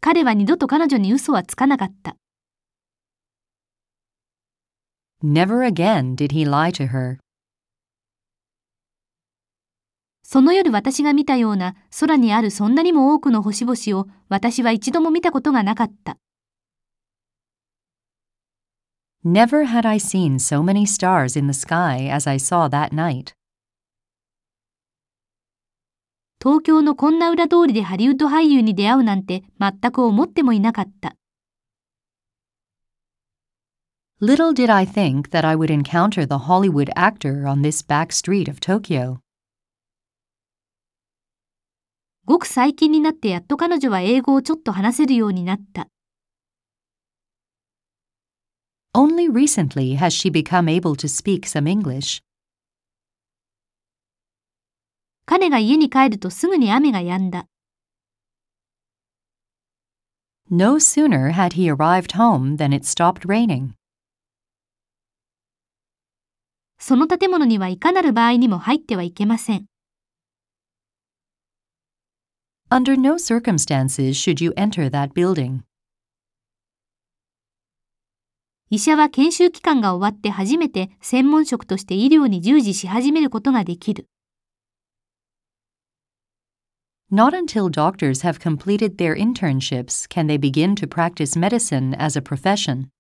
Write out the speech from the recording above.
彼は二度と彼女に嘘はつかなかった。 Never again did he lie to her. その夜私が見たような空にあるそんなにも多くの星々を私は一度も見たことがなかった。 Never had I seen so many stars in the sky as I saw that night. 東京のこんな裏通りでハリウッド俳優に出会うなんて全く思ってもいなかった。 Little did I think that I would encounter the Hollywood actor on this back street of Tokyo. ごく最近になってやっと彼女は英語をちょっと話せるようになった。 Only recently has she become able to speak some English. 彼が家に帰るとすぐに雨が止んだ。 No sooner had he arrived home than it stopped raining. その建物にはいかなる場合にも入ってはいけません。 Under no circumstances should you enter that building. 医者は研修期間が終わって初めて専門職として医療に従事し始めることができる。 Not until doctors have completed their internships can they begin to practice medicine as a profession.